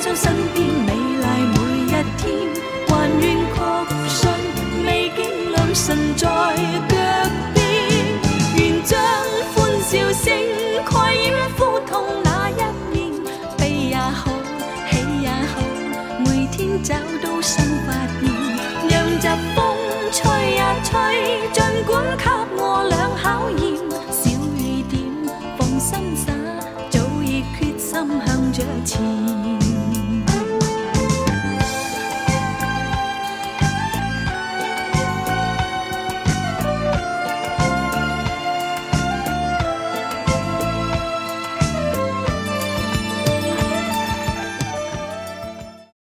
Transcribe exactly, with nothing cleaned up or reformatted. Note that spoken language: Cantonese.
想身邊美麗每一天，還願確信美景良辰在腳邊，願將歡笑聲蓋掩苦痛那一面，悲也好，喜也好，每天找到新發現，讓疾風吹呀吹，儘管